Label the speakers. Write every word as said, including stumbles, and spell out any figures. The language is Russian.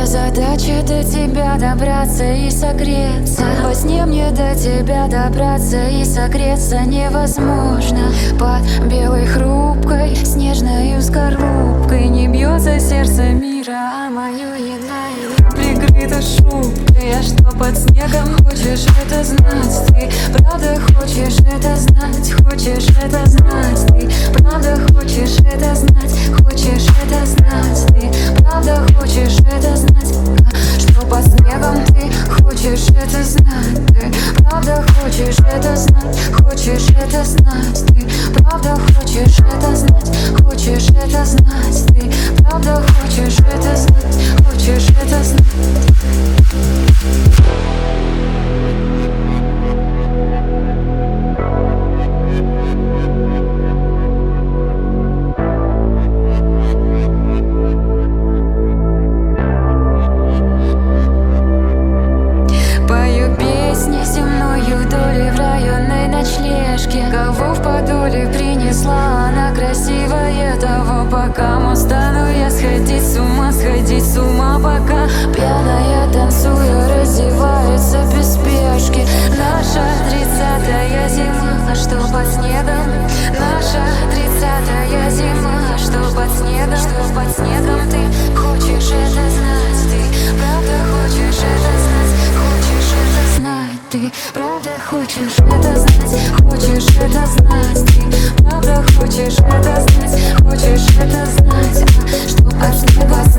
Speaker 1: задача до тебя добраться и согреться. Во сне мне до тебя добраться и согреться невозможно. Под белой хрупкой снежной скорлупкой не бьется сердце мира, а мое едва прикрыто шубкой. А что под снегом? Хочешь это знать ты? Правда хочешь это знать? Хочешь это знать ты? Правда хочешь это знать? Хочешь это знать ты? Правда хочешь это знать? Что под снегом ты? Хочешь это знать ты? Правда хочешь это знать? Хочешь это знать ты? Правда хочешь это знать? Хочешь это знать ты? Правда хочешь это знать? Хочешь это знать? Кого в подоле принесла она красивая, того по кому стану я сходить с ума, сходить с ума, пока пьяная танцуя раздевается без спешки. Наша тридцатая зима, что под снегом? Наша тридцатая зима, что под снегом? Что под снегом ты хочешь это знать? Ты правда хочешь это знать? Хочешь это знать? Ты правда хочешь это знать? Хочешь это знать? Ты правда хочешь это знать? Хочешь это знать? Что под снегом?